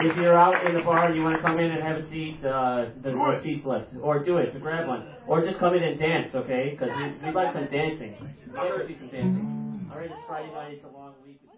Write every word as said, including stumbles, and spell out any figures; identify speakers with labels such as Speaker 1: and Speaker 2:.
Speaker 1: if you're out in the bar and you want to come in and have a seat, uh, there's no seats left. Or do it, to grab one. Or just come in and dance, okay? Because we, we like some dancing. We'd like to see some dancing. All right, it's Friday night. It's a long week.